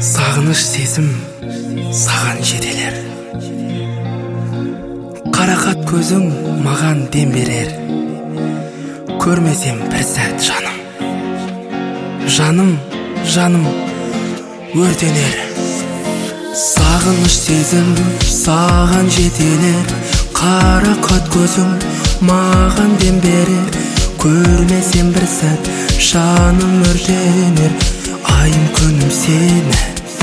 Сағыныш сезім саған жетелер, қарақат көзің маған дем берер. Көрмесем бір сәт жаным, жаным, жаным өртенер. Сағыныш сезім саған жетелер, қарақат көзің маған дем берер. Көрмесем бір сәт жаным өртенер. Айым күнім сені,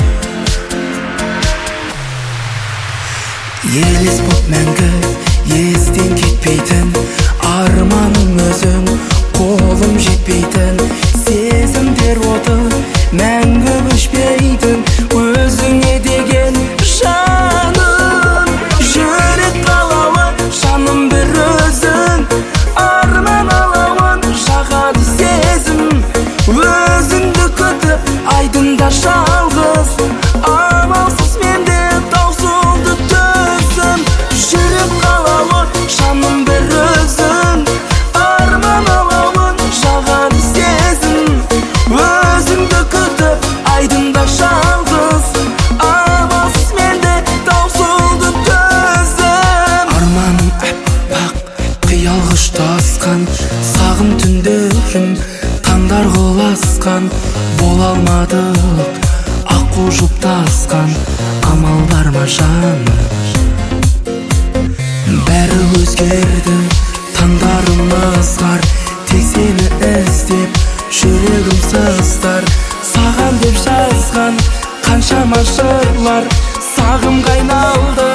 елес боп мәңгі естен кетпейтін. Арманым өзің, қолым жетпейтін. Сезімдер оты мәңгі өшпейтін. Өзіңе деген жаным, жүрек қалауы жаным бір өзің. Арман алауын жағады сезім, өзіңді күтіп айдында жалғыз. Амалсыз менде таусылды төзім, жүрек қалауы жаным бір өзің. Арман алауын жағады сезім, өзіңді күтіп айдында жалғыз. Амалсыз менде таусылды төзім. Арманым әппақ қиялға ұштасқан, сағым түндерім таңдар құласқан. Бола алмадық аққу жұптасқан, амал бар ма жаным? Бәрі өзгерді, таңдарымыз бар. Тек сені іздеп жүрегім сыздар. Саған деп жазған қаншама жырлар сағымға айналды.